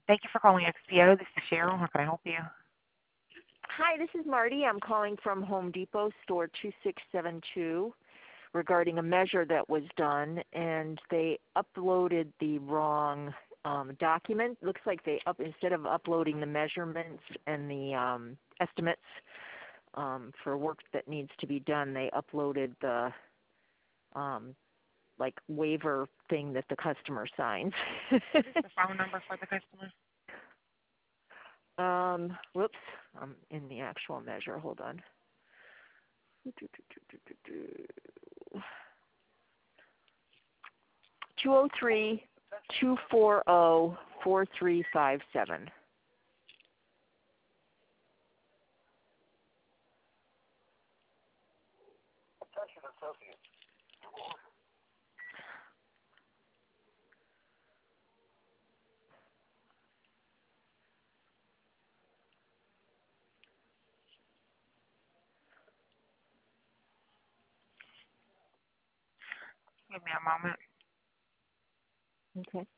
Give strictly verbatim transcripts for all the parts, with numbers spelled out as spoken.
Thank you for calling X P O. This is Cheryl. How can I help you? Hi, this is Marty. I'm calling from Home Depot, store two six seven two, regarding a measure that was done, and they uploaded the wrong um, document. Looks like they up instead of uploading the measurements and the um, estimates um, for work that needs to be done, they uploaded the um, like waiver thing that the customer signs. What is the phone number for the customer? um, whoops, I'm in the actual measure. Hold on. two oh three, two four zero, four three five seven. Give me a moment. Okay.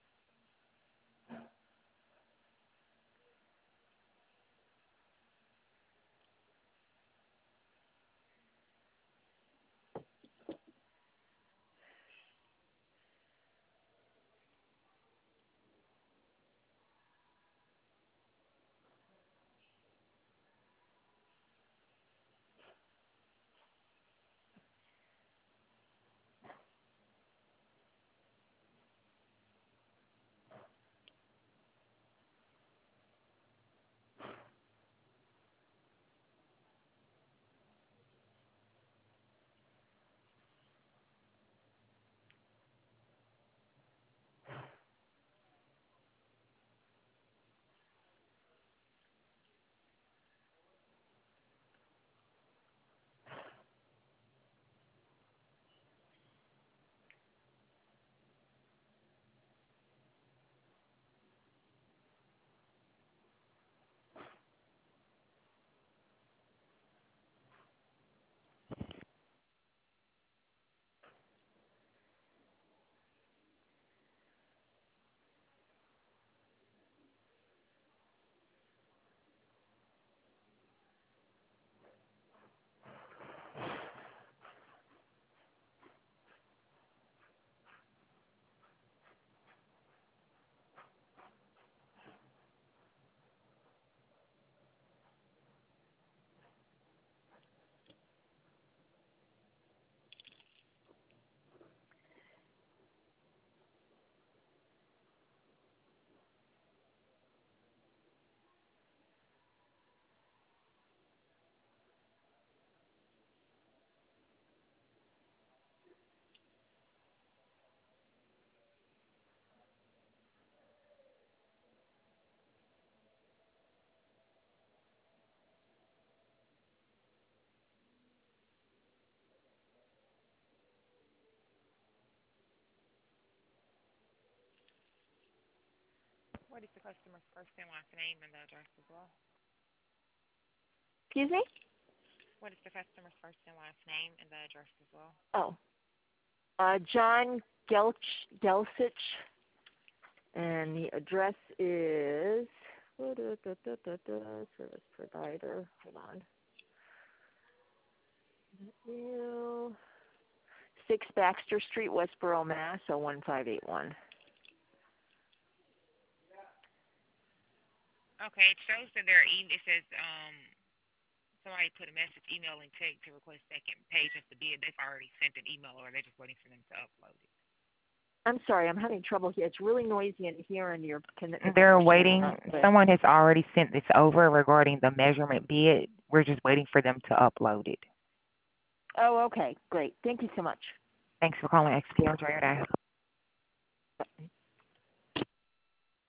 What is the customer's first and last name and the address as well? Excuse me? What is the customer's first and last name and the address as well? Oh. Uh, John Gelch, Gelsich, and the address is service provider. Hold on. You six Baxter Street, Westboro, Mass. oh one five eight one. Okay, it shows that their e- it says um somebody put a message, email, and text to request second page of the bid. They've already sent an email, or they're just waiting for them to upload it. I'm sorry, I'm having trouble here. It's really noisy in here, and your connection. They're waiting. Someone has already sent this over regarding the measurement bid. We're just waiting for them to upload it. Oh, okay, great. Thank you so much. Thanks for calling X P O. Enjoy your day.